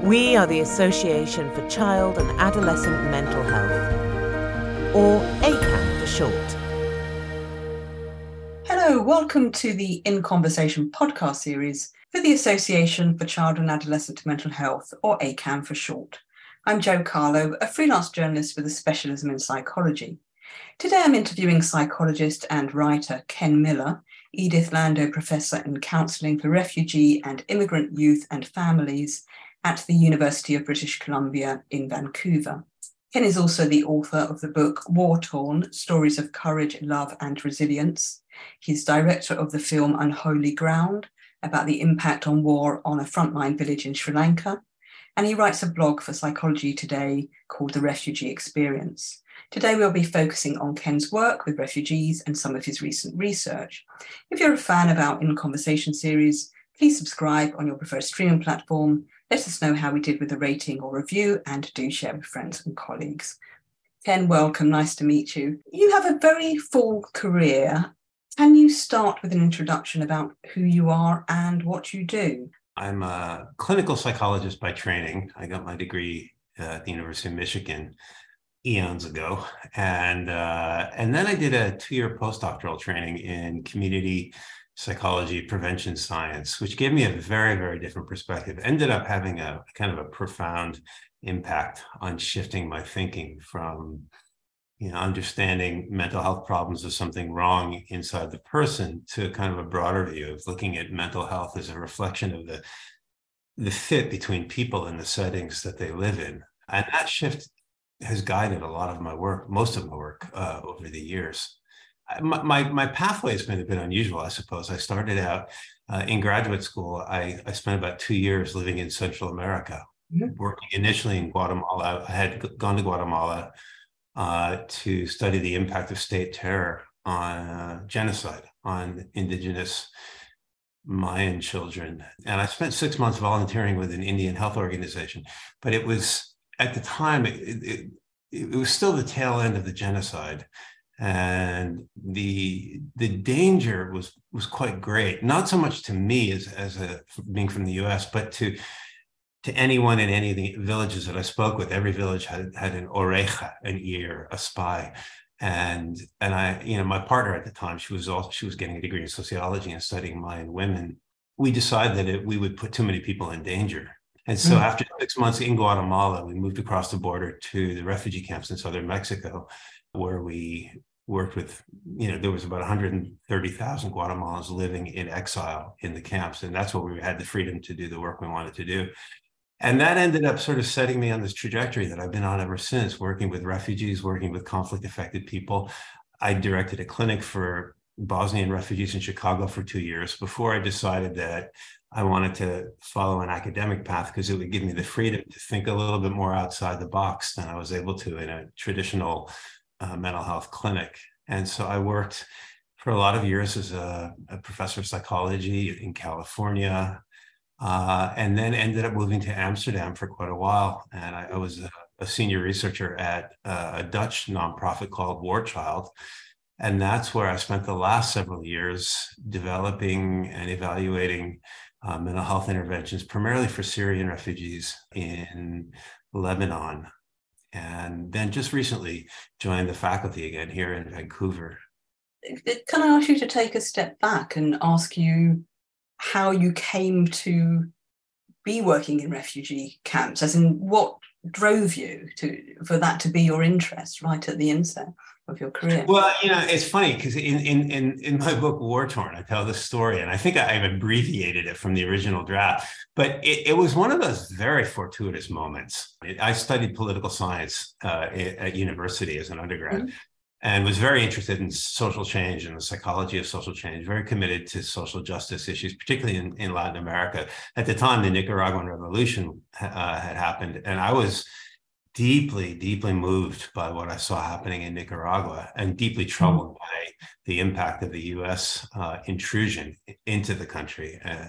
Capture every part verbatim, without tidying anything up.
We are the Association for Child and Adolescent Mental Health, or A C A M for short. Hello, welcome to the In Conversation podcast series for the Association for Child and Adolescent Mental Health, or A C A M for short. I'm Jo Carlo, a freelance journalist with a specialism in psychology. Today I'm interviewing psychologist and writer Ken Miller, Edith Lando Professor in Counselling for Refugee and Immigrant Youth and Families at the University of British Columbia in Vancouver. Ken is also the author of the book War Torn, Stories of Courage, Love and Resilience. He's director of the film Unholy Ground, about the impact on war on a frontline village in Sri Lanka. And he writes a blog for Psychology Today called The Refugee Experience. Today we'll be focusing on Ken's work with refugees and some of his recent research. If you're a fan of our In Conversation series, please subscribe on your preferred streaming platform. Let us know how we did with a rating or review, and do share with friends and colleagues. Ken, welcome. Nice to meet you. You have a very full career. Can you start with an introduction about who you are and what you do? I'm a clinical psychologist by training. I got my degree uh, at the University of Michigan eons ago. And, uh, and then I did a two-year postdoctoral training in community psychology, prevention science, which gave me a very, very different perspective. Ended up having a kind of a profound impact on shifting my thinking from, you know, understanding mental health problems as something wrong inside the person to kind of a broader view of looking at mental health as a reflection of the, the fit between people and the settings that they live in. And that shift has guided a lot of my work, most of my work uh, over the years. My, my, my pathway has been a bit unusual, I suppose. I started out uh, in graduate school. I, I spent about two years living in Central America, mm-hmm. working initially in Guatemala. I had gone to Guatemala uh, to study the impact of state terror on uh, genocide on indigenous Mayan children. And I spent six months volunteering with an Indian health organization. But it was, at the time, it, it, it was still the tail end of the genocide. And the the danger was was quite great, not so much to me as as a being from the U S, but to to anyone in any of the villages that I spoke with. Every village had had an oreja, an ear, a spy, and and I, you know, my partner at the time, she was also she was getting a degree in sociology and studying Mayan women. We decided that it, we would put too many people in danger. And so mm. after six months in Guatemala, we moved across the border to the refugee camps in southern Mexico, where we worked with, you know, there was about one hundred thirty thousand Guatemalans living in exile in the camps. And that's where we had the freedom to do the work we wanted to do. And that ended up sort of setting me on this trajectory that I've been on ever since, working with refugees, working with conflict-affected people. I directed a clinic for Bosnian refugees in Chicago for two years before I decided that I wanted to follow an academic path because it would give me the freedom to think a little bit more outside the box than I was able to in a traditional uh, mental health clinic. And so I worked for a lot of years as a, a professor of psychology in California, uh, and then ended up moving to Amsterdam for quite a while. And I, I was a, a senior researcher at uh, a Dutch nonprofit called War Child. And that's where I spent the last several years developing and evaluating uh, mental health interventions, primarily for Syrian refugees in Lebanon. And then just recently joined the faculty again here in Vancouver. Can I ask you to take a step back and ask you how you came to be working in refugee camps, as in what drove you to for that to be your interest right at the inset of your career? Well, you know, it's funny because in in in in my book War Torn, I tell this story, and I think I've abbreviated it from the original draft. But it, it was one of those very fortuitous moments. I studied political science uh, at university as an undergrad, mm-hmm. and was very interested in social change and the psychology of social change. Very committed to social justice issues, particularly in, in Latin America. At the time, the Nicaraguan Revolution uh, had happened, and I was deeply, deeply moved by what I saw happening in Nicaragua, and deeply troubled mm-hmm. by the impact of the U S uh, intrusion into the country. Uh,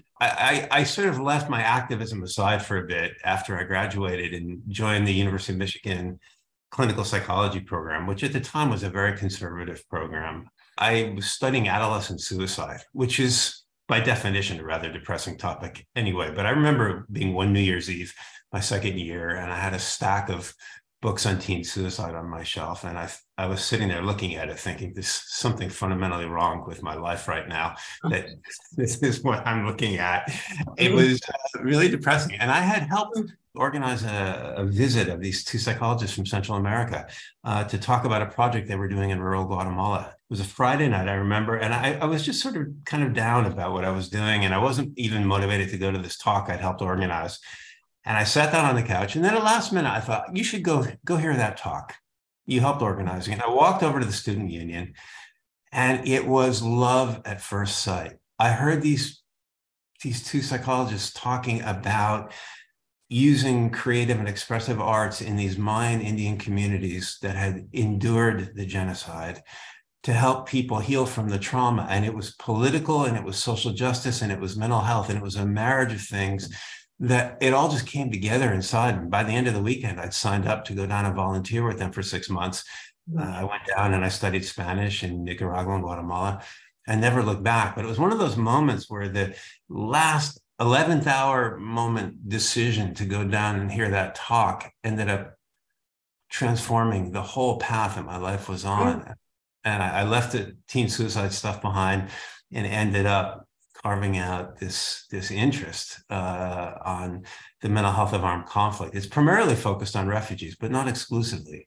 I, I, I sort of left my activism aside for a bit after I graduated and joined the University of Michigan clinical psychology program, which at the time was a very conservative program. I was studying adolescent suicide, which is by definition, a rather depressing topic anyway. But I remember being one New Year's Eve, my second year, and I had a stack of books on teen suicide on my shelf. And I I was sitting there looking at it thinking, there's something fundamentally wrong with my life right now, that this is what I'm looking at. It was uh, really depressing. And I had helped organize a, a visit of these two psychologists from Central America uh, to talk about a project they were doing in rural Guatemala. It was a Friday night, I remember, and I, I was just sort of kind of down about what I was doing, and I wasn't even motivated to go to this talk I'd helped organize. And I sat down on the couch, and then at the last minute, I thought, you should go, go hear that talk. You helped organizing. And I walked over to the student union, and it was love at first sight. I heard these, these two psychologists talking about using creative and expressive arts in these Mayan Indian communities that had endured the genocide to help people heal from the trauma. And it was political, and it was social justice, and it was mental health, and it was a marriage of things that it all just came together inside. And by the end of the weekend, I'd signed up to go down and volunteer with them for six months. Uh, I went down and I studied Spanish in Nicaragua and Guatemala. I never looked back, but it was one of those moments where the last eleventh hour moment decision to go down and hear that talk ended up transforming the whole path that my life was on. Mm. And I, I left the teen suicide stuff behind and ended up carving out this, this interest uh, on the mental health of armed conflict. It's primarily focused on refugees, but not exclusively.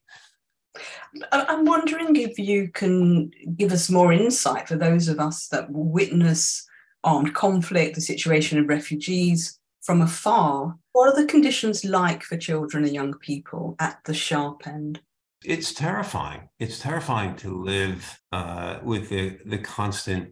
I'm wondering if you can give us more insight for those of us that witness armed conflict, the situation of refugees from afar. What are the conditions like for children and young people at the sharp end? It's terrifying. It's terrifying to live uh, with the, the constant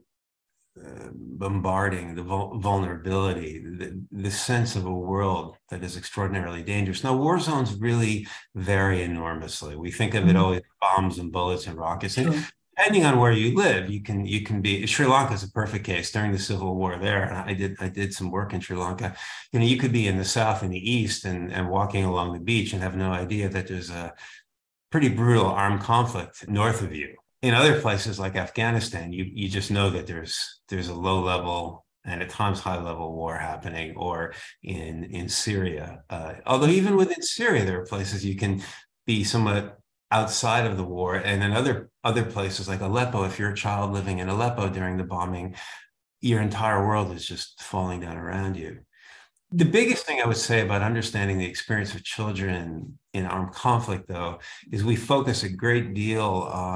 uh, bombarding, the vul- vulnerability, the, the sense of a world that is extraordinarily dangerous. Now, war zones really vary enormously. We think of it always bombs and bullets and rockets. And sure. Depending on where you live, you can you can be. Sri Lanka is a perfect case. During the civil war there, and I did I did some work in Sri Lanka. You know, you could be in the south and the east, and and walking along the beach and have no idea that there's a pretty brutal armed conflict north of you. In other places like Afghanistan, you you just know that there's there's a low level and at times high level war happening, or in in Syria. Uh, although even within Syria, there are places you can be somewhat outside of the war, and in other other places like Aleppo, if you're a child living in Aleppo during the bombing, your entire world is just falling down around you. The biggest thing I would say about understanding the experience of children in armed conflict, though, is we focus a great deal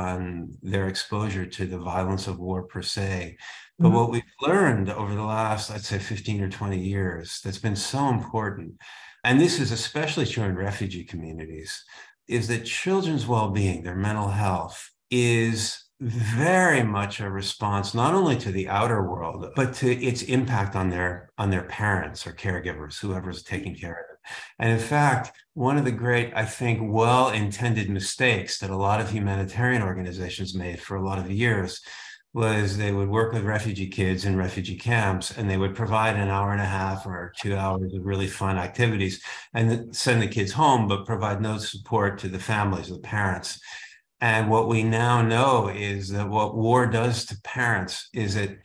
on their exposure to the violence of war per se. But mm-hmm. what we've learned over the last, I'd say fifteen or twenty years, that's been so important, and this is especially true in refugee communities, is that children's well-being, their mental health, is very much a response not only to the outer world, but to its impact on their on their parents or caregivers, whoever's taking care of them. And in fact, one of the great, I think, well-intended mistakes that a lot of humanitarian organizations made for a lot of years was they would work with refugee kids in refugee camps, and they would provide an hour and a half or two hours of really fun activities and then send the kids home, but provide no support to the families, the parents. And what we now know is that what war does to parents is it,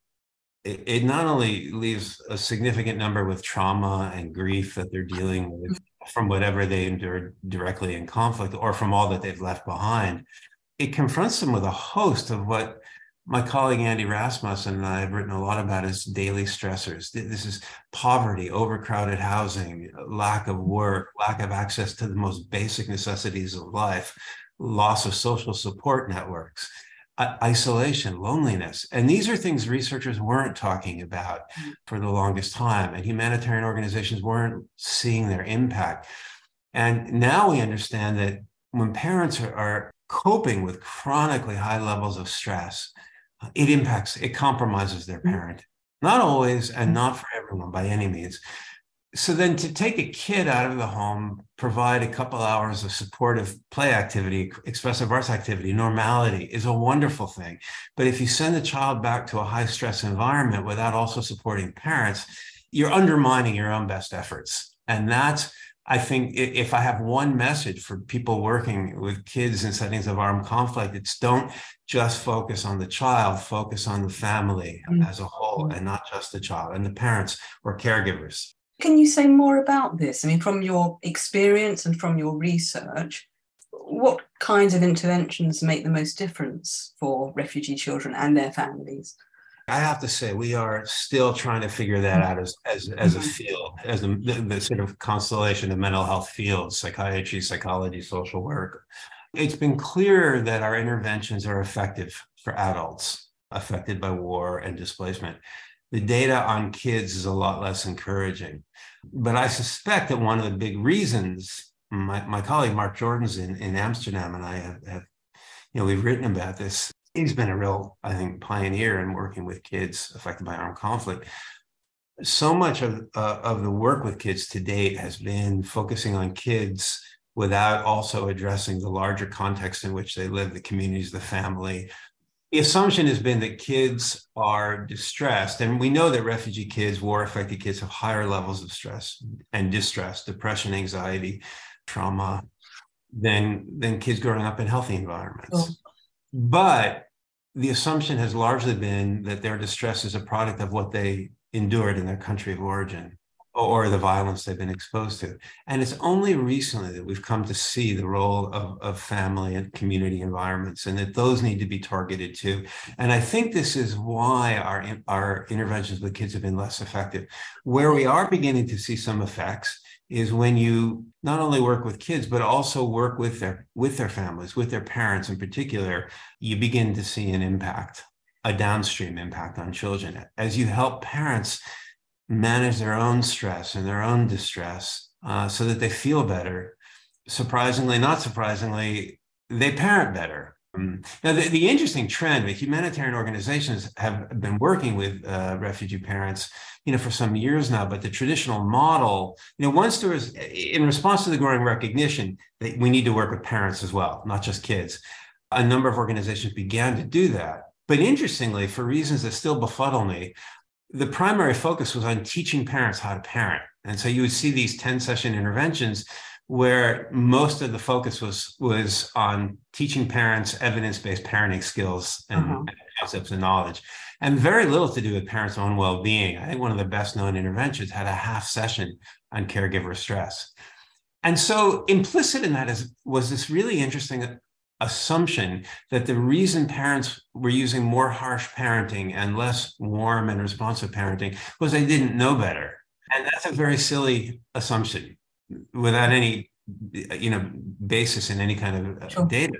it, it not only leaves a significant number with trauma and grief that they're dealing with from whatever they endured directly in conflict or from all that they've left behind, it confronts them with a host of what my colleague Andy Rasmussen and I have written a lot about as daily stressors. This is poverty, overcrowded housing, lack of work, lack of access to the most basic necessities of life, loss of social support networks, uh, isolation, loneliness. And these are things researchers weren't talking about for the longest time, and humanitarian organizations weren't seeing their impact. And now we understand that when parents are, are coping with chronically high levels of stress, it impacts, it compromises their parent. Not always, and not for everyone by any means. So then to take a kid out of the home, provide a couple hours of supportive play activity, expressive arts activity, normality is a wonderful thing. But if you send the child back to a high stress environment without also supporting parents, you're undermining your own best efforts. And that's I think if I have one message for people working with kids in settings of armed conflict, it's don't just focus on the child, focus on the family mm-hmm. as a whole, and not just the child and the parents or caregivers. Can you say more about this? I mean, from your experience and from your research, what kinds of interventions make the most difference for refugee children and their families? I have to say, we are still trying to figure that out as as, as a field, as a, the, the sort of constellation of mental health fields, psychiatry, psychology, social work. It's been clear that our interventions are effective for adults affected by war and displacement. The data on kids is a lot less encouraging. But I suspect that one of the big reasons, my, my colleague Mark Jordan's in, in Amsterdam and I have, have, you know, we've written about this. He's been a real, I think, pioneer in working with kids affected by armed conflict. So much of, uh, of the work with kids to date has been focusing on kids without also addressing the larger context in which they live, the communities, the family. The assumption has been that kids are distressed, and we know that refugee kids, war-affected kids have higher levels of stress and distress, depression, anxiety, trauma, than, than kids growing up in healthy environments. Oh. But the assumption has largely been that their distress is a product of what they endured in their country of origin or the violence they've been exposed to. And it's only recently that we've come to see the role of, of family and community environments, and that those need to be targeted too. And I think this is why our, our interventions with kids have been less effective. Where we are beginning to see some effects is when you not only work with kids, but also work with their with their families, with their parents in particular, you begin to see an impact, a downstream impact on children. As you help parents manage their own stress and their own distress uh, so that they feel better, surprisingly, not surprisingly, they parent better. Um, now, the, the interesting trend, the humanitarian organizations have been working with uh, refugee parents, you know, for some years now, but the traditional model, you know, once there was, in response to the growing recognition that we need to work with parents as well, not just kids, a number of organizations began to do that. But interestingly, for reasons that still befuddle me, the primary focus was on teaching parents how to parent. And so you would see these ten session interventions where most of the focus was, was on teaching parents evidence-based parenting skills and, uh-huh. and concepts and knowledge, and very little to do with parents' own well-being. I think one of the best known interventions had a half session on caregiver stress. And so implicit in that is, was this really interesting assumption that the reason parents were using more harsh parenting and less warm and responsive parenting was they didn't know better. And that's a very silly assumption without any, you know, basis in any kind of sure. data.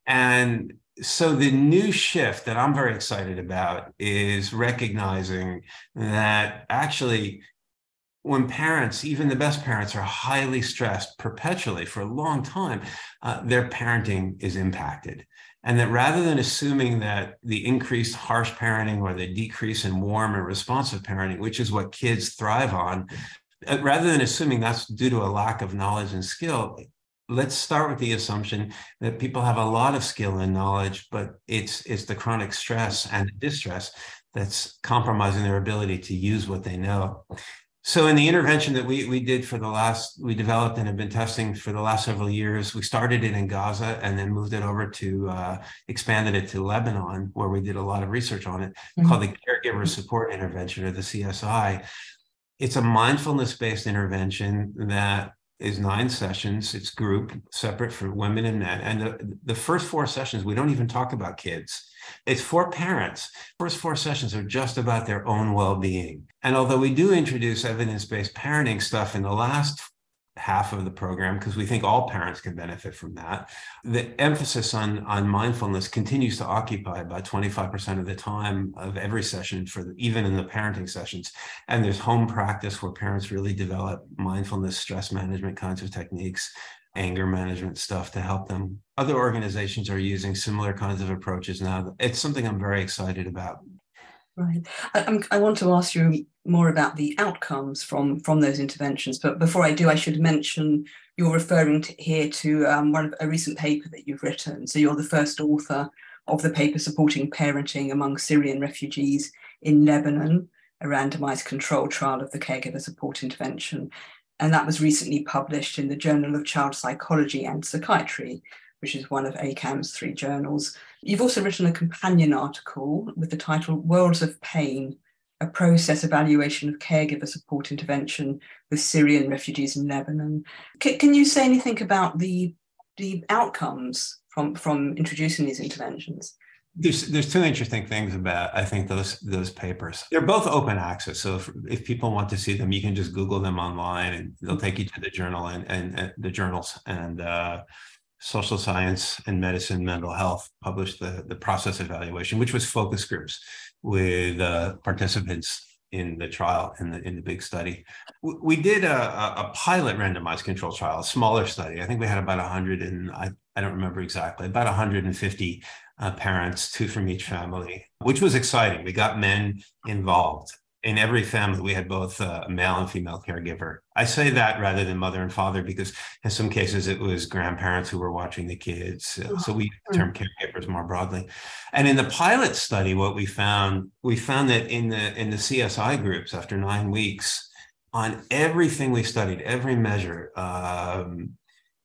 And so the new shift that I'm very excited about is recognizing that actually when parents, even the best parents, are highly stressed perpetually for a long time, uh, their parenting is impacted. And that rather than assuming that the increased harsh parenting or the decrease in warm and responsive parenting, which is what kids thrive on, uh, rather than assuming that's due to a lack of knowledge and skill, let's start with the assumption that people have a lot of skill and knowledge, but it's, it's the chronic stress and distress that's compromising their ability to use what they know. So in the intervention that we, we did for the last, we developed and have been testing for the last several years, we started it in Gaza and then moved it over to, uh, expanded it to Lebanon, where we did a lot of research on it, mm-hmm. called the Caregiver Support Intervention, or the C S I. It's a mindfulness-based intervention that is nine sessions. It's group, separate for women and men. And the, the first four sessions, we don't even talk about kids. It's for parents. First four sessions are just about their own well-being. And although we do introduce evidence-based parenting stuff in the last half of the program, because we think all parents can benefit from that, the emphasis on, on mindfulness continues to occupy about twenty-five percent of the time of every session, for the, even in the parenting sessions. And there's home practice where parents really develop mindfulness, stress management kinds of techniques, anger management stuff to help them. Other organizations are using similar kinds of approaches now. It's something I'm very excited about. Right. I, I'm, I want to ask you more about the outcomes from, from those interventions. But before I do, I should mention you're referring to, here to um, one of, a recent paper that you've written. So you're the first author of the paper supporting parenting among Syrian refugees in Lebanon, a randomized controlled trial of the caregiver support intervention. And that was recently published in the Journal of Child Psychology and Psychiatry, which is one of A C A M's three journals. You've also written a companion article with the title Worlds of Pain, a process evaluation of caregiver support intervention with Syrian refugees in Lebanon. C- can you say anything about the, the outcomes from, from introducing these interventions? There's there's two interesting things about, I think, those those papers. They're both open access. So if, if people want to see them, you can just Google them online and they'll take you to the journal and, and, and the journals. And uh, Social Science and Medicine Mental Health published the, the process evaluation, which was focus groups with uh, participants in the trial, in the in the big study. We, we did a, a pilot randomized control trial, a smaller study. I think we had about one hundred and I, I don't remember exactly, about one hundred fifty uh, parents, two from each family, which was exciting. We got men involved. In every family, we had both a male and female caregiver. I say that rather than mother and father because in some cases it was grandparents who were watching the kids. So we use the term caregivers more broadly. And in the pilot study, what we found, we found that in the in the C S I groups after nine weeks, on everything we studied, every measure, um,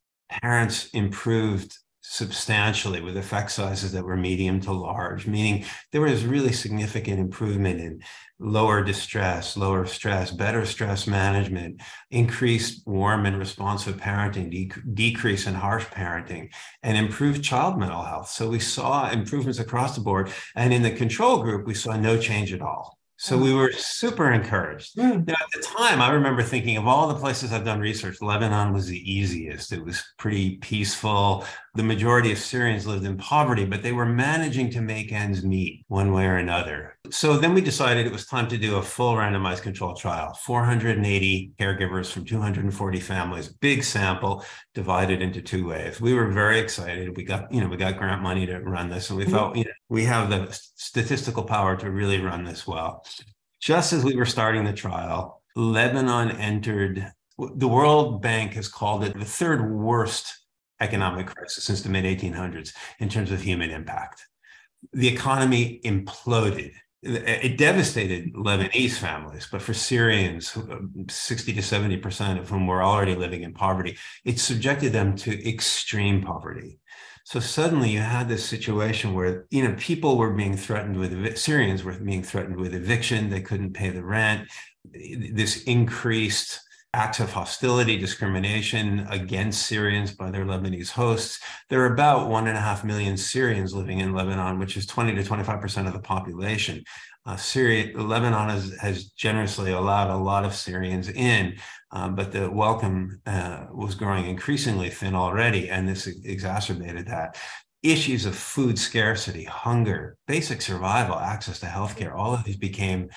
parents improved substantially with effect sizes that were medium to large, meaning there was really significant improvement in lower distress, lower stress, better stress management, increased warm and responsive parenting, dec- decrease in harsh parenting, and improved child mental health. So we saw improvements across the board. And in the control group, we saw no change at all. So we were super encouraged. Mm. Now, at the time, I remember thinking of all the places I've done research, Lebanon was the easiest. It was pretty peaceful. The majority of Syrians lived in poverty, but they were managing to make ends meet one way or another. So then we decided it was time to do a full randomized control trial, four hundred eighty caregivers from two hundred forty families, big sample divided into two waves. We were very excited. We got, you know, we got grant money to run this, and we mm-hmm. felt, you know, we have the statistical power to really run this well. Just as we were starting the trial, Lebanon entered, the World Bank has called it the third worst economic crisis since the mid eighteen hundreds in terms of human impact. The economy imploded. It devastated Lebanese families, but for Syrians, sixty to seventy percent of whom were already living in poverty, it subjected them to extreme poverty. So suddenly you had this situation where, you know, people were being threatened with, Syrians were being threatened with eviction. They couldn't pay the rent. This increased acts of hostility, discrimination against Syrians by their Lebanese hosts. There are about one and a half million Syrians living in Lebanon, which is twenty to twenty-five percent of the population. Uh, Syria, Lebanon has, has generously allowed a lot of Syrians in, um, but the welcome uh, was growing increasingly thin already, and this exacerbated that. Issues of food scarcity, hunger, basic survival, access to healthcare, all of these became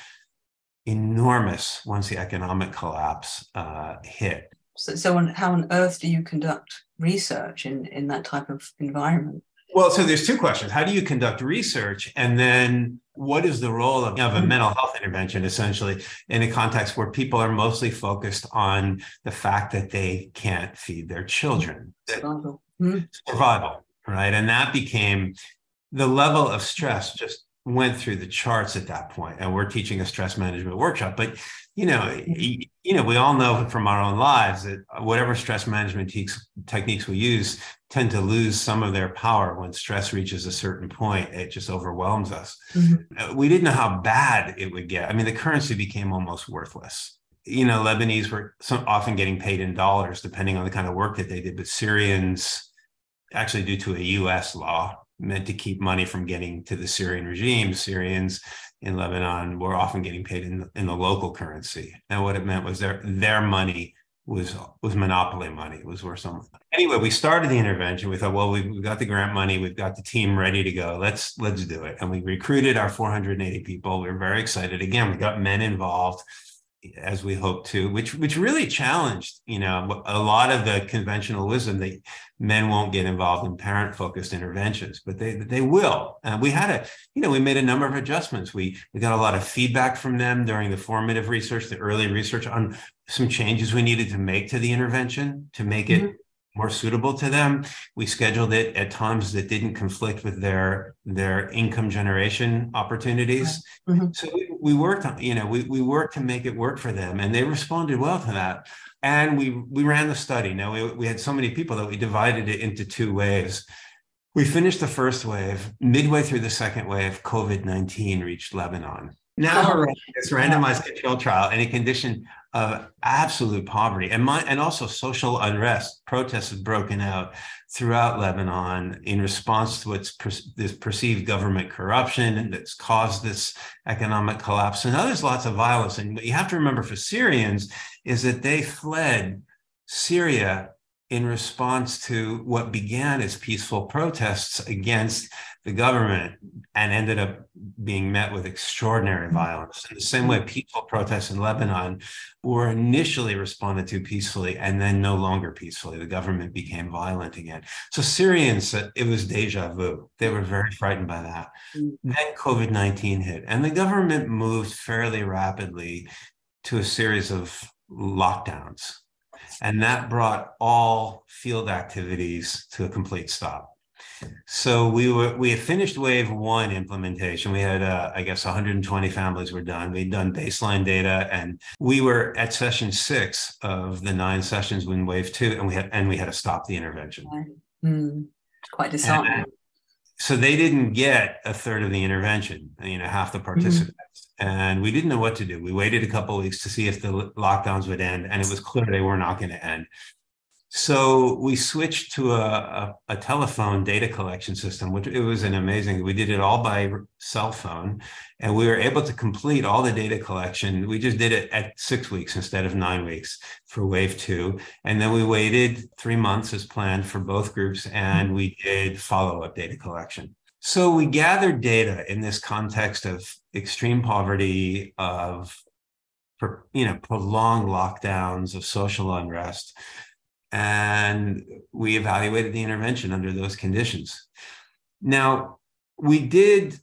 enormous once the economic collapse uh, hit. So, so on, how on earth do you conduct research in, in that type of environment? Well, so there's two questions. How do you conduct research? And then what is the role of, of a mental health intervention, essentially, in a context where people are mostly focused on the fact that they can't feed their children? Survival. Mm-hmm. Survival, right? And that became, the level of stress just went through the charts at that point. And we're teaching a stress management workshop. But, you know, you, you know, we all know from our own lives that whatever stress management te- techniques we use tend to lose some of their power when stress reaches a certain point. It just overwhelms us. Mm-hmm. We didn't know how bad it would get. I mean, the currency became almost worthless. You know, Lebanese were so often getting paid in dollars, depending on the kind of work that they did. But Syrians, actually due to a U S law, meant to keep money from getting to the Syrian regime, Syrians in Lebanon were often getting paid in, in the local currency. And what it meant was their, their money was, was monopoly money. It was worth something. Anyway, we started the intervention. We thought, well, we've, we've got the grant money. We've got the team ready to go. Let's, let's do it. And we recruited our four hundred eighty people. We were very excited. Again, we got men involved, as we hoped to, which which really challenged, you know, a lot of the conventional wisdom that men won't get involved in parent-focused interventions, but they they will. And we had a, you know, we made a number of adjustments. We we got a lot of feedback from them during the formative research, the early research on some changes we needed to make to the intervention to make it mm-hmm. more suitable to them. We scheduled it at times that didn't conflict with their their income generation opportunities. Mm-hmm. So we, we worked on, you know, we, we worked to make it work for them, and they responded well to that. And we we ran the study. Now, we, we had so many people that we divided it into two waves. We finished the first wave. Midway through the second wave, COVID nineteen reached Lebanon. Now we're running this randomized control trial in a condition of absolute poverty and my, and also social unrest. Protests have broken out throughout Lebanon in response to what's per, this perceived government corruption that's caused this economic collapse. And now there's lots of violence. And what you have to remember for Syrians is that they fled Syria in response to what began as peaceful protests against the government and ended up being met with extraordinary violence. In the same way, peaceful protests in Lebanon were initially responded to peacefully and then no longer peacefully. The government became violent again. So Syrians, it was deja vu. They were very frightened by that. Mm. Then COVID nineteen hit, and the government moved fairly rapidly to a series of lockdowns. And that brought all field activities to a complete stop. So we were we had finished wave one implementation. We had, uh, I guess, one hundred twenty families were done. We'd done baseline data, and we were at session six of the nine sessions in wave two, and we had and we had to stop the intervention. Mm, quite disheartening. So they didn't get a third of the intervention, you know, half the participants. Mm-hmm. And we didn't know what to do. We waited a couple of weeks to see if the lockdowns would end, and it was clear they were not going to end. So we switched to a, a, a telephone data collection system, which it was an amazing, we did it all by cell phone, and we were able to complete all the data collection. We just did it at six weeks instead of nine weeks for wave two. And then we waited three months as planned for both groups, and we did follow-up data collection. So we gathered data in this context of extreme poverty, of you know, prolonged lockdowns, of social unrest. And we evaluated the intervention under those conditions. Now, we did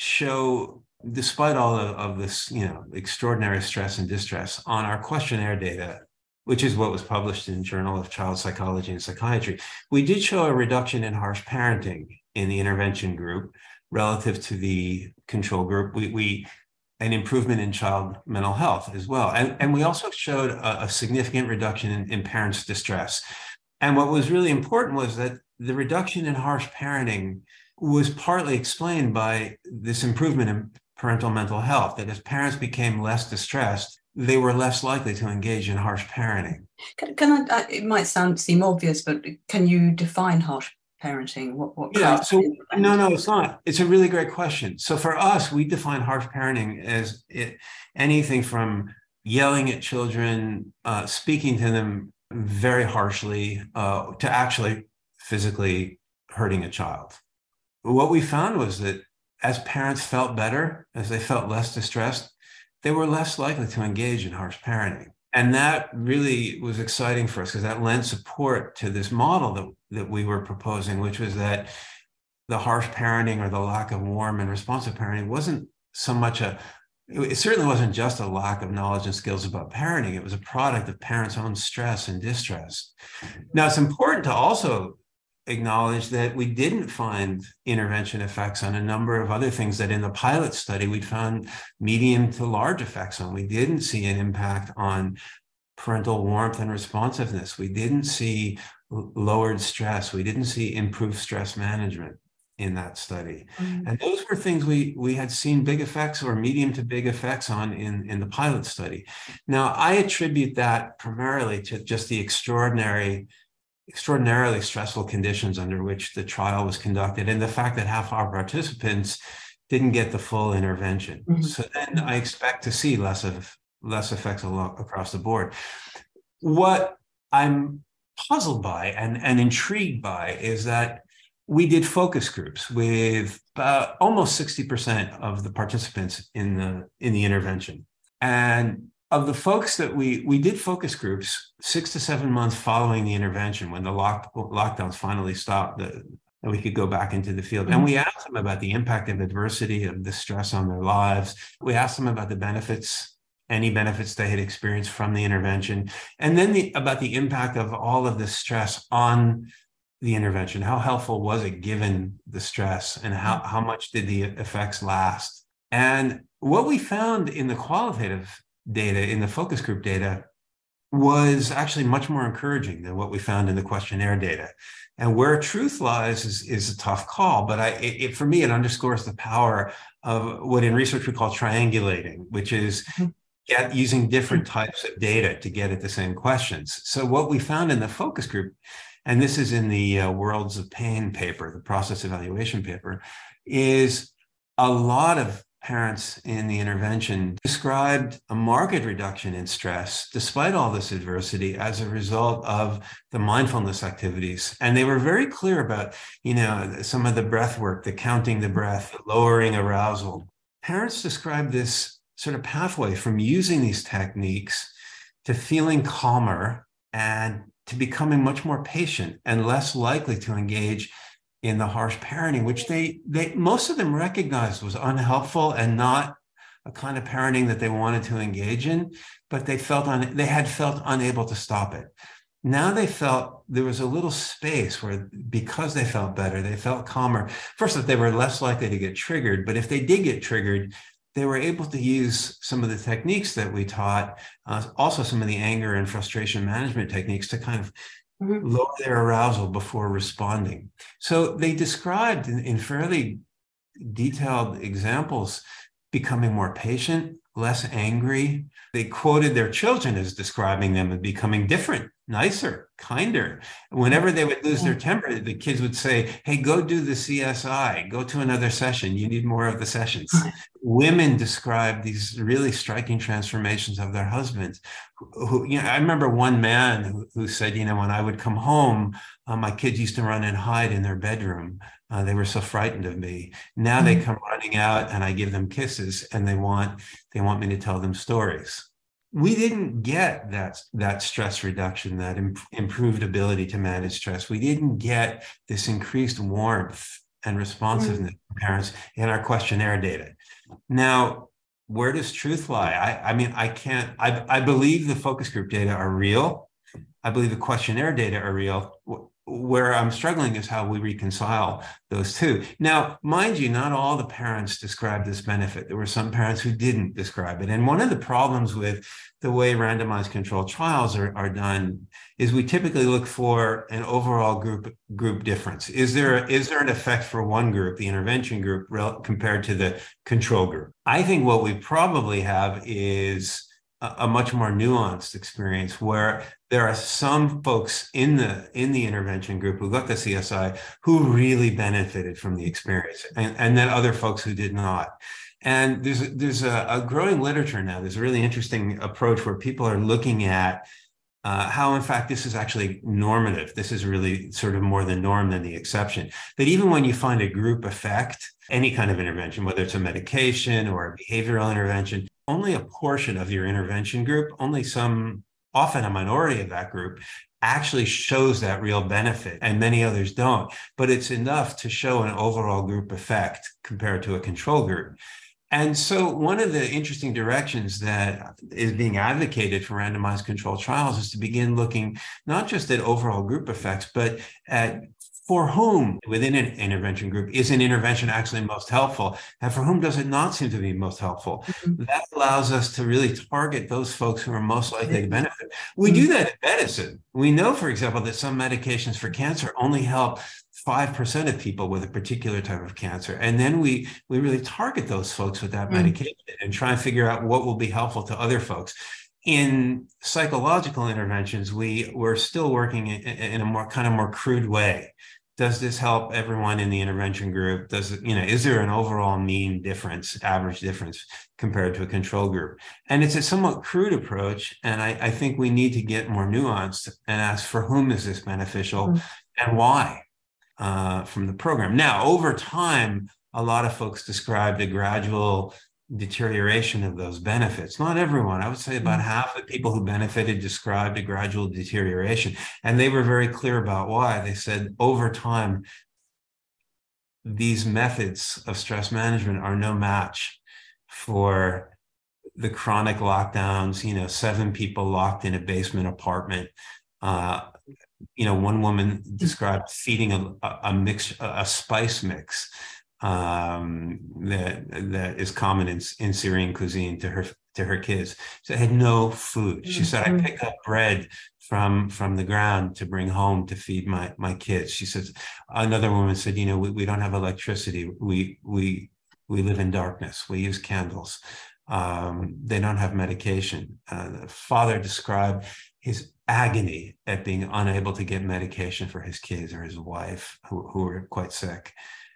show, despite all of, of this, you know, extraordinary stress and distress, on our questionnaire data, which is what was published in Journal of Child Psychology and Psychiatry, we did show a reduction in harsh parenting in the intervention group relative to the control group. We, we an improvement in child mental health as well. And, and we also showed a, a significant reduction in, in parents' distress. And what was really important was that the reduction in harsh parenting was partly explained by this improvement in parental mental health, that as parents became less distressed, they were less likely to engage in harsh parenting. Can, can I, it might sound seem obvious, but can you define harsh parenting? What, what yeah, so no, no, it's not. It's a really great question. So for us, we define harsh parenting as it, anything from yelling at children, uh, speaking to them very harshly, uh, to actually physically hurting a child. What we found was that as parents felt better, as they felt less distressed, they were less likely to engage in harsh parenting. And that really was exciting for us because that lent support to this model that, that we were proposing, which was that the harsh parenting or the lack of warm and responsive parenting wasn't so much a, it certainly wasn't just a lack of knowledge and skills about parenting. It was a product of parents' own stress and distress. Now, it's important to also acknowledge that we didn't find intervention effects on a number of other things that in the pilot study we found medium to large effects on. We didn't see an impact on parental warmth and responsiveness. We didn't see lowered stress. We didn't see improved stress management in that study. Mm-hmm. And those were things we we had seen big effects or medium to big effects on in, in the pilot study. Now, I attribute that primarily to just the extraordinary extraordinarily stressful conditions under which the trial was conducted and the fact that half our participants didn't get the full intervention. Mm-hmm. So then I expect to see less of less effects along, across the board. What I'm puzzled by and, and intrigued by is that we did focus groups with about almost sixty percent of the participants in the in the intervention. And of the folks that we, we did focus groups six to seven months following the intervention, when the lock, lockdowns finally stopped, the, and we could go back into the field. Mm-hmm. And we asked them about the impact of adversity, of the stress on their lives. We asked them about the benefits, any benefits they had experienced from the intervention, and then the, about the impact of all of this stress on the intervention. How helpful was it given the stress, and how, how much did the effects last? And what we found in the qualitative data, in the focus group data, was actually much more encouraging than what we found in the questionnaire data. And where truth lies is, is a tough call, but I, it, it, for me, it underscores the power of what in research we call triangulating, which is mm-hmm. get, using different types of data to get at the same questions. So what we found in the focus group, and this is in the uh, Worlds of Pain paper, the process evaluation paper, is a lot of parents in the intervention described a marked reduction in stress despite all this adversity as a result of the mindfulness activities. And they were very clear about, you know, some of the breath work, the counting the breath, the lowering arousal. Parents described this sort of pathway from using these techniques to feeling calmer and to becoming much more patient and less likely to engage in the harsh parenting, which they, they most of them recognized was unhelpful and not a kind of parenting that they wanted to engage in, but they felt un, they had felt unable to stop it. Now they felt there was a little space where, because they felt better, they felt calmer. First, that they were less likely to get triggered, but if they did get triggered, they were able to use some of the techniques that we taught, uh, also some of the anger and frustration management techniques to kind of Mm-hmm. lower their arousal before responding. So they described in, in fairly detailed examples becoming more patient, less angry. They quoted their children as describing them as becoming different, nicer, kinder. Whenever they would lose their temper, the kids would say, hey, go do the C S I, go to another session. You need more of the sessions. Women described these really striking transformations of their husbands. Who, who you know, I remember one man who, who said, you know, when I would come home, uh, my kids used to run and hide in their bedroom. Uh, they were so frightened of me. Now mm-hmm. they come running out and I give them kisses and they want, they want me to tell them stories. We didn't get that, that stress reduction, that imp- improved ability to manage stress. We didn't get this increased warmth and responsiveness mm-hmm. from parents in our questionnaire data. Now, where does truth lie? I, I mean, I can't, I, I believe the focus group data are real. I believe the questionnaire data are real. Where I'm struggling is how we reconcile those two. Now, mind you, not all the parents described this benefit. There were some parents who didn't describe it. And one of the problems with the way randomized controlled trials are, are done is we typically look for an overall group group difference. Is there, is there an effect for one group, the intervention group, compared to the control group? I think what we probably have is a much more nuanced experience where there are some folks in the in the intervention group who got the C S I who really benefited from the experience, and, and then other folks who did not. And there's a, there's a, a growing literature now. There's a really interesting approach where people are looking at uh, how, in fact, this is actually normative. This is really sort of more the norm than the exception. That even when you find a group effect, any kind of intervention, whether it's a medication or a behavioral intervention, only a portion of your intervention group, only some, often a minority of that group, actually shows that real benefit, and many others don't. But it's enough to show an overall group effect compared to a control group. And so one of the interesting directions that is being advocated for randomized controlled trials is to begin looking not just at overall group effects, but at for whom within an intervention group is an intervention actually most helpful, and for whom does it not seem to be most helpful? Mm-hmm. That allows us to really target those folks who are most likely to benefit. We mm-hmm. do that in medicine. We know, for example, that some medications for cancer only help five percent of people with a particular type of cancer. And then we, we really target those folks with that mm-hmm. medication and try and figure out what will be helpful to other folks. In psychological interventions, we, we're still working in, in a more kind of more crude way. Does this help everyone in the intervention group? Does it, you know, is there an overall mean difference, average difference compared to a control group? And it's a somewhat crude approach. And I, I think we need to get more nuanced and ask, for whom is this beneficial mm-hmm. and why uh, from the program? Now, over time, a lot of folks described a gradual deterioration of those benefits. Not everyone. I would say about mm-hmm. half the people who benefited described a gradual deterioration. And they were very clear about why. They said over time, these methods of stress management are no match for the chronic lockdowns, you know, seven people locked in a basement apartment. Uh, you know, one woman described feeding a, a mix, a spice mix um that that is common in, in Syrian cuisine to her to her kids. So they had no food. She said, I pick up bread from from the ground to bring home to feed my my kids. She says, another woman said, you know, we, we don't have electricity. We we we live in darkness. We use candles. Um, they don't have medication. Uh, the father described his agony at being unable to get medication for his kids or his wife, who, who were quite sick.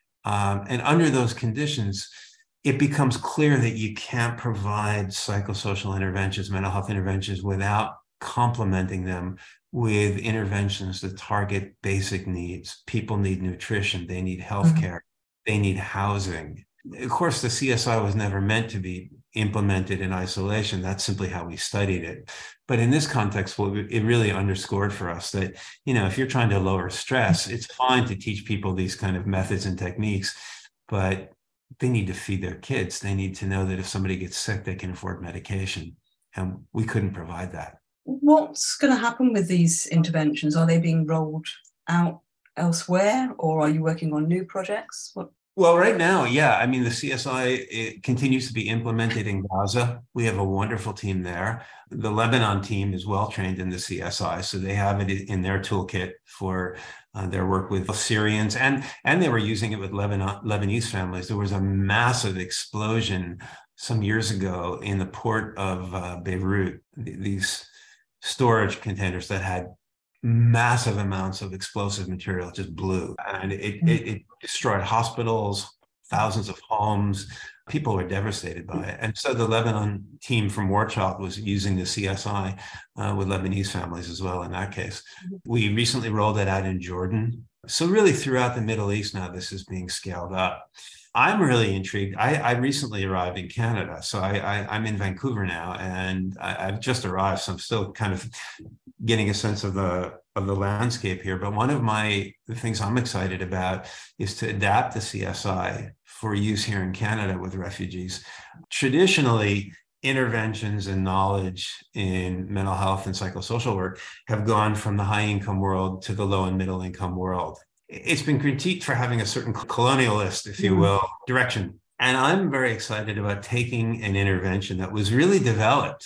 Um, and under those conditions, it becomes clear that you can't provide psychosocial interventions, mental health interventions, without complementing them with interventions that target basic needs. People need nutrition, they need healthcare, mm-hmm. they need housing. Of course, the C S I was never meant to be implemented in isolation. That's simply how we studied it. But in this context, well, it really underscored for us that, you know, if you're trying to lower stress, it's fine to teach people these kind of methods and techniques, but they need to feed their kids. They need to know that if somebody gets sick, they can afford medication. And we couldn't provide that. What's going to happen with these interventions? Are they being rolled out elsewhere, or are you working on new projects? What? Well, right now, yeah. I mean, the C S I it continues to be implemented in Gaza. We have a wonderful team there. The Lebanon team is well trained in the C S I, so they have it in their toolkit for uh, their work with Syrians, and and they were using it with Lebanon, Lebanese families. There was a massive explosion some years ago in the port of uh, Beirut. These storage containers that had massive amounts of explosive material just blew, and it, it, it destroyed hospitals, thousands of homes. People were devastated by it. And so the Lebanon team from War Child was using the C S I uh, with Lebanese families as well in that case. We recently rolled it out in Jordan. So really throughout the Middle East now, this is being scaled up. I'm really intrigued. I, I recently arrived in Canada, so I, I, I'm in Vancouver now, and I, I've just arrived, so I'm still kind of getting a sense of the of the landscape here. But one of my the things I'm excited about is to adapt the C S I for use here in Canada with refugees. Traditionally, interventions and knowledge in mental health and psychosocial work have gone from the high-income world to the low and middle-income world. It's been critiqued for having a certain colonialist, if you will, direction. And I'm very excited about taking an intervention that was really developed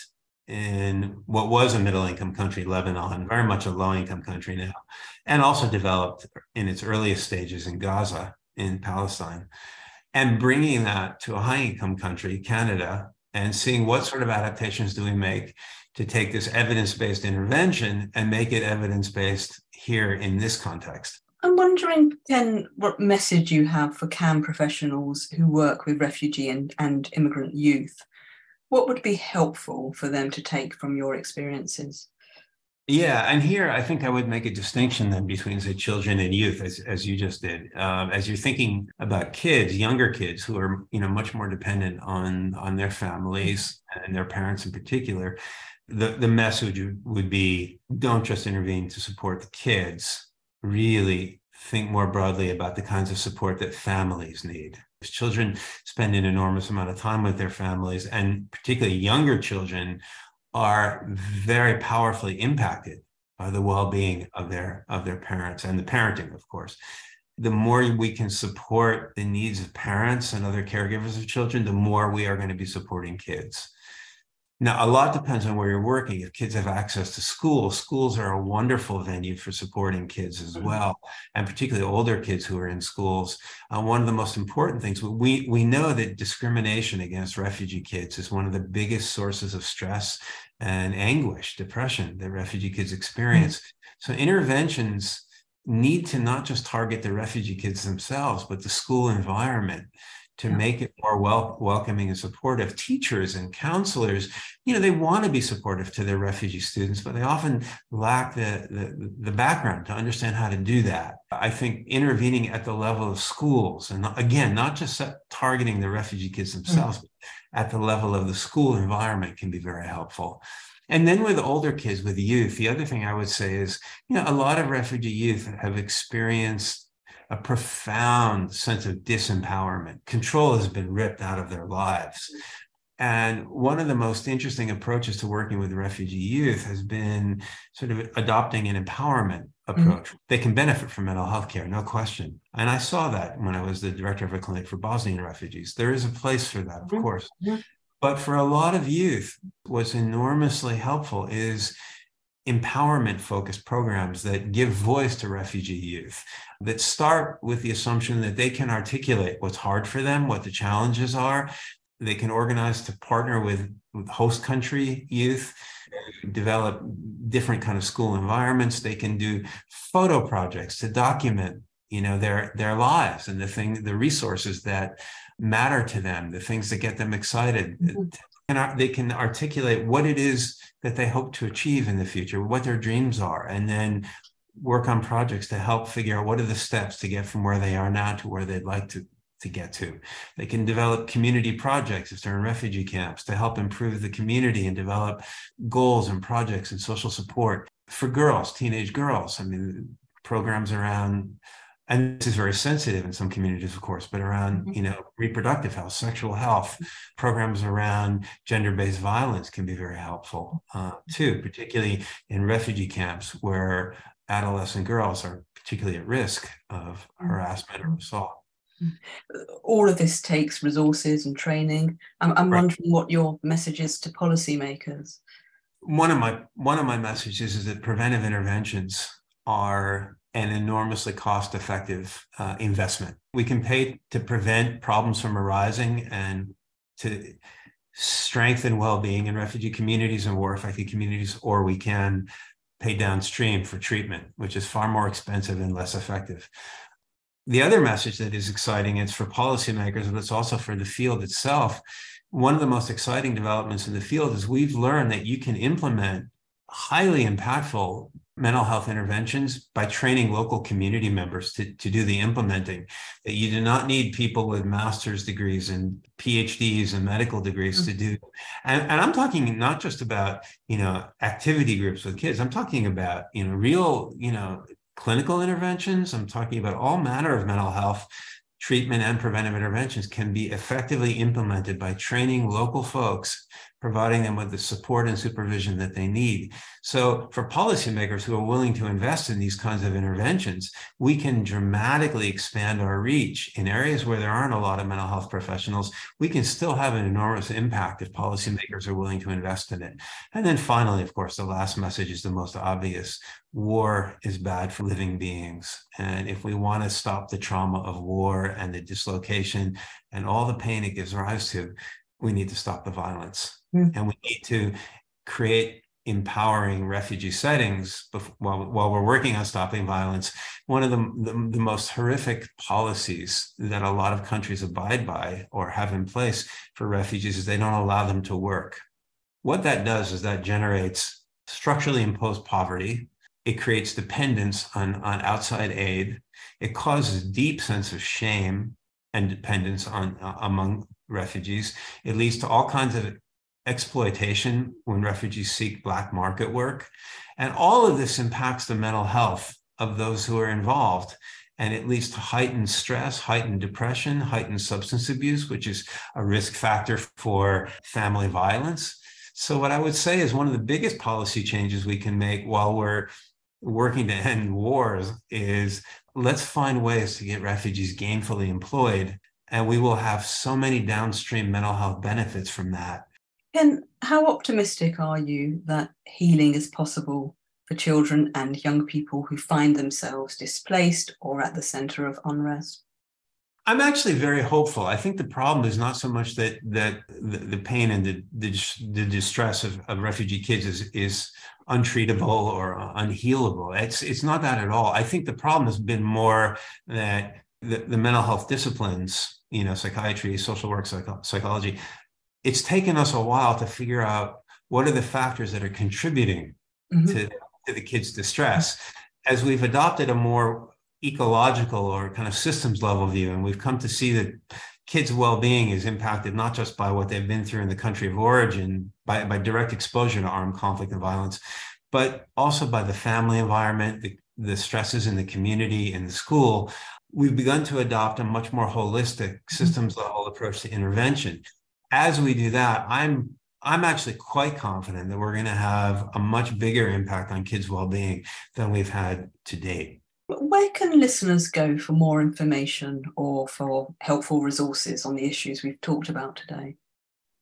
in what was a middle-income country, Lebanon, very much a low-income country now, and also developed in its earliest stages in Gaza, in Palestine, and bringing that to a high-income country, Canada, and seeing what sort of adaptations do we make to take this evidence-based intervention and make it evidence-based here in this context. I'm wondering, Ken, what message you have for C A M professionals who work with refugee and, and immigrant youth. What would be helpful for them to take from your experiences? Yeah, and here I think I would make a distinction then between, say, children and youth, as, as you just did. Um, as you're thinking about kids, younger kids who are, you know, much more dependent on, on their families and their parents in particular, the, the message would be, don't just intervene to support the kids. Really think more broadly about the kinds of support that families need. Children spend an enormous amount of time with their families, and particularly younger children are very powerfully impacted by the well-being of their, of their parents and the parenting, of course. The more we can support the needs of parents and other caregivers of children, the more we are going to be supporting kids. Now, a lot depends on where you're working. If kids have access to schools, schools are a wonderful venue for supporting kids as well, and particularly older kids who are in schools. Uh, one of the most important things, we, we know that discrimination against refugee kids is one of the biggest sources of stress and anguish, depression that refugee kids experience. So interventions need to not just target the refugee kids themselves, but the school environment, to make it more wel- welcoming and supportive. Teachers and counselors, you know, they want to be supportive to their refugee students, but they often lack the, the, the background to understand how to do that. I think intervening at the level of schools, and again, not just targeting the refugee kids themselves, mm-hmm. but at the level of the school environment can be very helpful. And then with older kids, with youth, the other thing I would say is, you know, a lot of refugee youth have experienced a profound sense of disempowerment. Control has been ripped out of their lives. And one of the most interesting approaches to working with refugee youth has been sort of adopting an empowerment approach. Mm-hmm. They can benefit from mental health care, no question. And I saw that when I was the director of a clinic for Bosnian refugees. There is a place for that, of mm-hmm. course. Mm-hmm. But for a lot of youth, what's enormously helpful is empowerment-focused programs that give voice to refugee youth, that start with the assumption that they can articulate what's hard for them, what the challenges are. They can organize to partner with, with host country youth, develop different kind of school environments. They can do photo projects to document, you know, their, their lives and the thing, the resources that matter to them, the things that get them excited. Mm-hmm. And they can articulate what it is that they hope to achieve in the future, what their dreams are, and then work on projects to help figure out what are the steps to get from where they are now to where they'd like to, to get to. They can develop community projects if they're in refugee camps to help improve the community and develop goals and projects and social support. For girls, teenage girls, I mean, programs around, and this is very sensitive in some communities, of course, but around, you know, reproductive health, sexual health, programs around gender-based violence can be very helpful uh, too, particularly in refugee camps where adolescent girls are particularly at risk of harassment or assault. All of this takes resources and training. I'm, I'm Right. wondering what your message is to policymakers. One of my one of my messages is that preventive interventions are an enormously cost-effective uh, investment. We can pay to prevent problems from arising and to strengthen well-being in refugee communities and war-affected communities, or we can pay downstream for treatment, which is far more expensive and less effective. The other message that is exciting, it's for policymakers, but it's also for the field itself. One of the most exciting developments in the field is we've learned that you can implement highly impactful mental health interventions by training local community members to, to do the implementing, that you do not need people with master's degrees and P H Ds and medical degrees mm-hmm. to do. And, and I'm talking not just about, you know, activity groups with kids. I'm talking about, you know, real, you know, clinical interventions. I'm talking about all manner of mental health treatment and preventive interventions can be effectively implemented by training local folks, providing them with the support and supervision that they need. So for policymakers who are willing to invest in these kinds of interventions, we can dramatically expand our reach in areas where there aren't a lot of mental health professionals. We can still have an enormous impact if policymakers are willing to invest in it. And then finally, of course, the last message is the most obvious. War is bad for living beings. And if we want to stop the trauma of war and the dislocation and all the pain it gives rise to, we need to stop the violence. Mm. And we need to create empowering refugee settings before, while, while we're working on stopping violence. One of the, the, the most horrific policies that a lot of countries abide by or have in place for refugees is they don't allow them to work. What that does is that generates structurally imposed poverty. It creates dependence on, on outside aid. It causes a deep sense of shame and dependence on uh, among refugees. It leads to all kinds of exploitation when refugees seek black market work. And all of this impacts the mental health of those who are involved. And it leads to heightened stress, heightened depression, heightened substance abuse, which is a risk factor for family violence. So what I would say is one of the biggest policy changes we can make while we're working to end wars is let's find ways to get refugees gainfully employed, and we will have so many downstream mental health benefits from that. Ken, how optimistic are you that healing is possible for children and young people who find themselves displaced or at the center of unrest? I'm actually very hopeful. I think the problem is not so much that that the, the pain and the, the, the distress of, of refugee kids is, is untreatable or unhealable. It's, it's not that at all. I think the problem has been more that the, the mental health disciplines, you know, psychiatry, social work, psycho- psychology, it's taken us a while to figure out what are the factors that are contributing mm-hmm. to, to the kids' distress. As we've adopted a more ecological or kind of systems level view, and we've come to see that kids' well-being is impacted not just by what they've been through in the country of origin, by, by direct exposure to armed conflict and violence, but also by the family environment, the, the stresses in the community, in the school. We've begun to adopt a much more holistic systems level approach to intervention. As we do that, I'm I'm actually quite confident that we're going to have a much bigger impact on kids' well-being than we've had to date. Where can listeners go for more information or for helpful resources on the issues we've talked about today?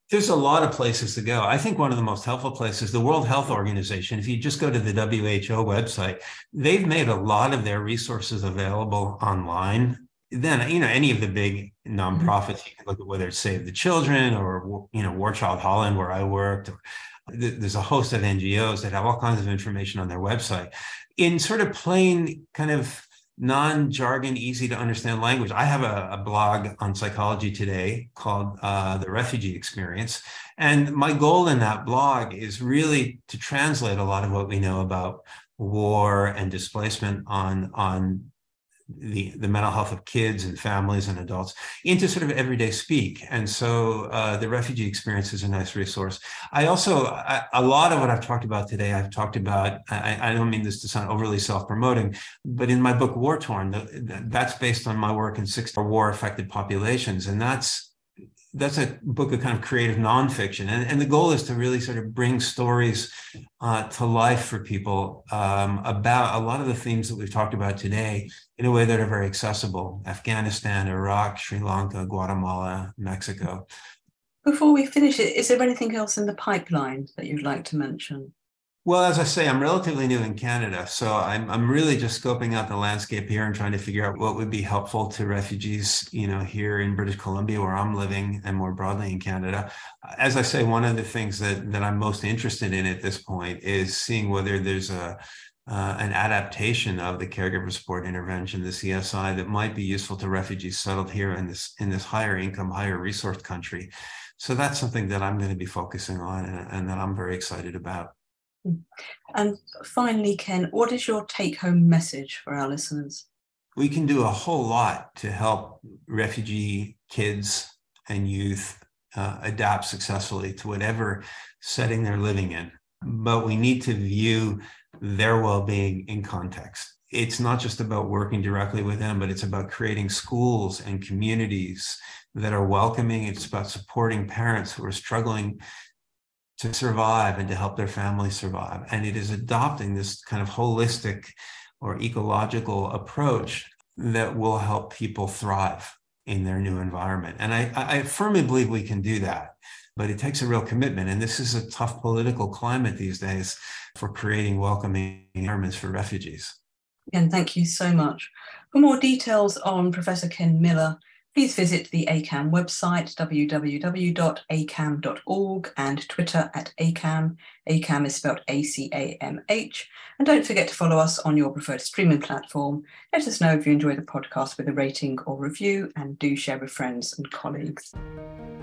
There's a lot of places to go. I think one of the most helpful places, the World Health Organization, if you just go to the W H O website, they've made a lot of their resources available online. Then, you know, any of the big nonprofits, you can look at whether it's Save the Children or, you know, War Child Holland, where I worked, or there's a host of N G Os that have all kinds of information on their website in sort of plain kind of non-jargon, easy to understand language. I have a, a blog on Psychology Today called uh, The Refugee Experience. And my goal in that blog is really to translate a lot of what we know about war and displacement on, on the, the mental health of kids and families and adults into sort of everyday speak. And so uh, the Refugee Experience is a nice resource. I also, I, a lot of what I've talked about today, I've talked about, I, I don't mean this to sound overly self-promoting, but in my book, War Torn, the, that's based on my work in six war-affected populations. And that's that's a book of kind of creative nonfiction. And, and the goal is to really sort of bring stories uh, to life for people um, about a lot of the themes that we've talked about today in a way that are very accessible. Afghanistan, Iraq, Sri Lanka, Guatemala, Mexico. Before we finish it, is there anything else in the pipeline that you'd like to mention? Well, as I say, I'm relatively new in Canada, so I'm I'm really just scoping out the landscape here and trying to figure out what would be helpful to refugees, you know, here in British Columbia, where I'm living, and more broadly in Canada. As I say, one of the things that that I'm most interested in at this point is seeing whether there's a uh, an adaptation of the caregiver support intervention, the C S I, that might be useful to refugees settled here in this in this higher income, higher resource country. So that's something that I'm going to be focusing on, and, and that I'm very excited about. And finally, Ken, what is your take-home message for our listeners? We can do a whole lot to help refugee kids and youth uh, adapt successfully to whatever setting they're living in. But we need to view their well-being in context. It's not just about working directly with them, but it's about creating schools and communities that are welcoming. It's about supporting parents who are struggling to survive and to help their families survive. And it is adopting this kind of holistic or ecological approach that will help people thrive in their new environment. And I, I firmly believe we can do that, but it takes a real commitment. And this is a tough political climate these days for creating welcoming environments for refugees. Again, thank you so much. For more details on Professor Ken Miller, please visit the A C A M website, w w w dot a c a m dot org, and Twitter at A C A M. A C A M is spelled A C A M H. And don't forget to follow us on your preferred streaming platform. Let us know if you enjoy the podcast with a rating or review, and do share with friends and colleagues.